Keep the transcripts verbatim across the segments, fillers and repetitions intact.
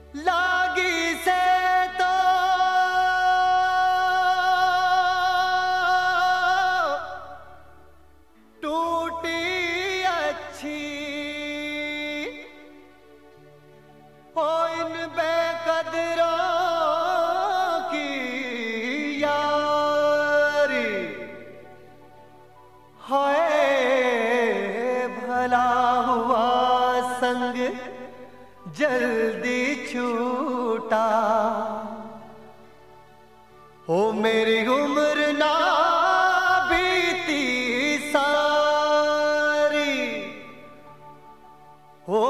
लागी से तो टूटी अच्छी हो इन बेकदरों की यारी हाय भला हुआ संग जल्दी छूटा हो मेरी उम्र ना बीती सारी हो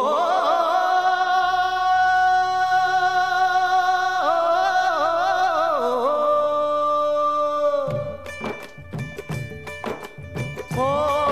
हो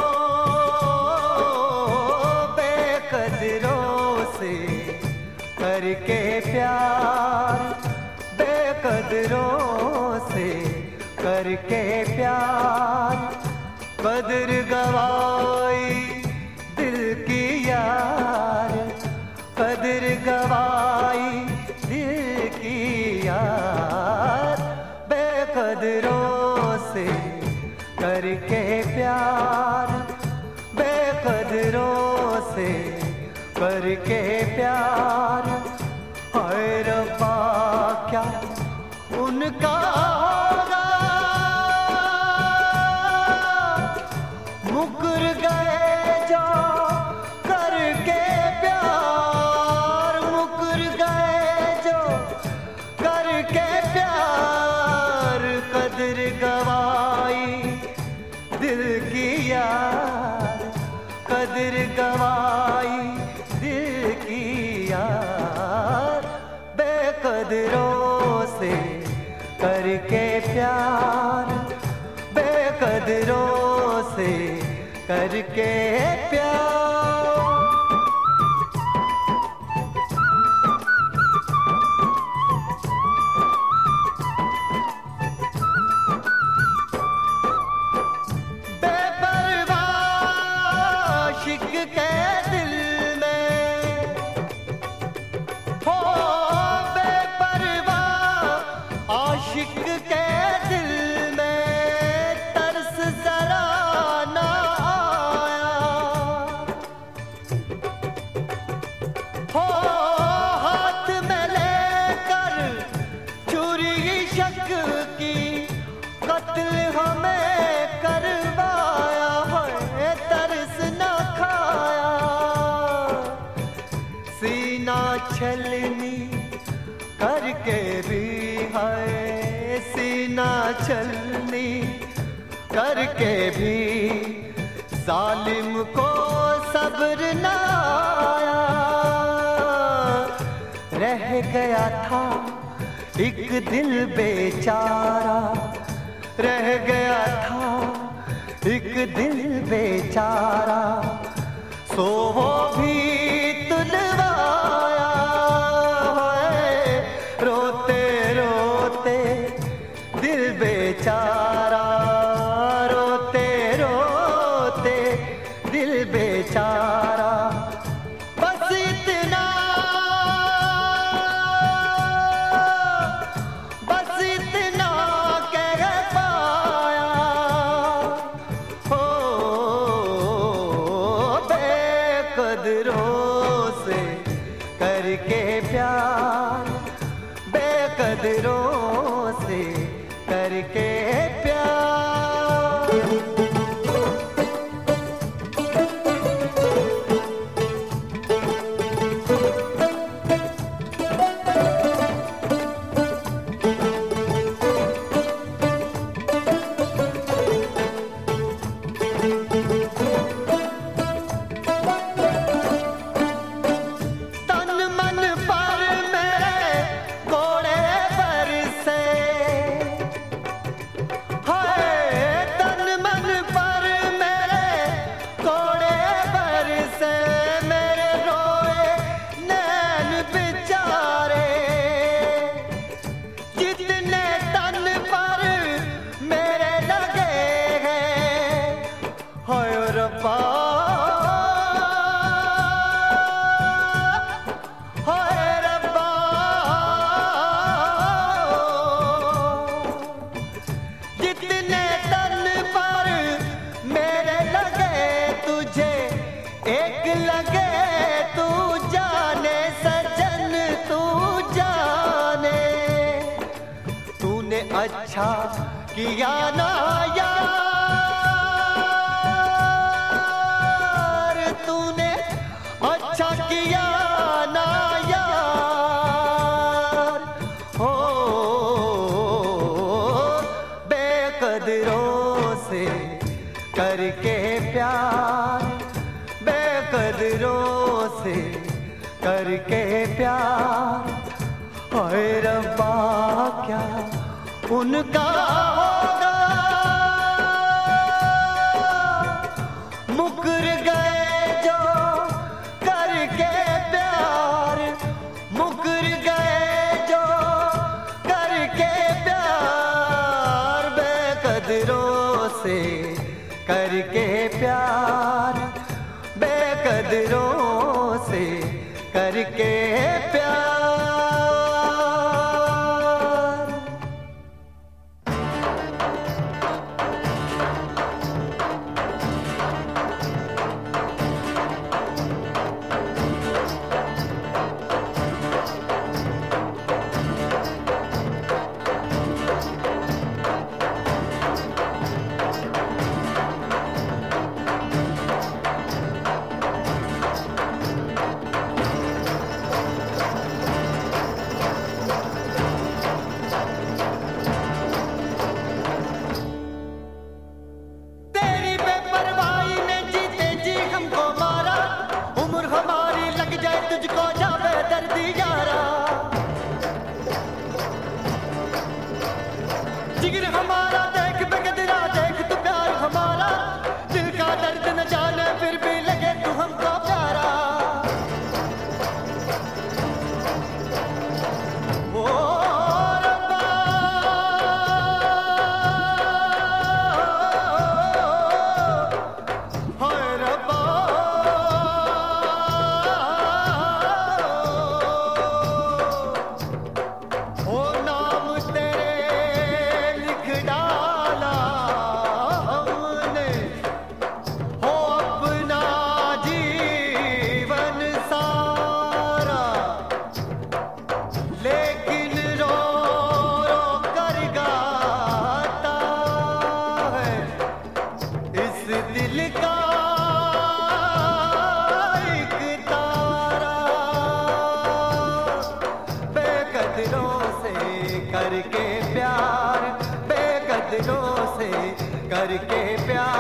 बेकदरों से करके प्यार बेकदरों से करके प्यार कदर गवाई दिल की यार कदर गवाई दिल की यार बेकदरों से करके प्यार बेकदरों से करके प्यार हाय रब्बा क्या उनका होगा मुकर गए जो करके प्यार मुकर गए जो करके प्यार कदर गवाई दिल की यार कदर गवाई दिल की यार बेकदरों से करके प्यार बेकदरों से करके प्यार आशिक के दिल में हो बेपरवाह आशिक के दिल में तरस जरा ना आया हो हाथ में लेकर चोरी शक की कत्ल हमें करवाया है तरस न खाया सीना छलनी करके भी है सीना छलनी करके भी जालिम को सब्र न आया रह गया था एक दिल बेचारा रह गया था एक दिल बेचारा सो वो भी तुलवाया है रोते रोते दिल बेचारा रोते रोते दिल बेचारा बस इतना बस इतना कह पाया हो बेकदरों से करके प्यार बेकदरों से करके प्यार तन मन पर मेरे घोड़े पर अच्छा किया ना यार, तूने अच्छा किया ना यार। हो बेकदरों से करके प्यार, बेकदरों से करके प्यार। हाय रब्बा क्या उनका होगा, मुकर गए जो करके प्यार, मुकर गए जो करके प्यार। बेकदरों से करके प्यार, बेकदरों से करके प्यार। जिगर हमारा देख बेकदरा देख तू प्यार हमारा, दिल का दर्द न जाने फिर भी लगे तू हमको प्यारा। ओ रब्बा हाय रब्बा, ओ नाम तेरे डाला हमने, हो अपना जीवन सारा, लेकिन रो रो कर गाता है इस दिल का एक तारा। बेकदरों से करके प्यार, बेकदरों से करके प्यार।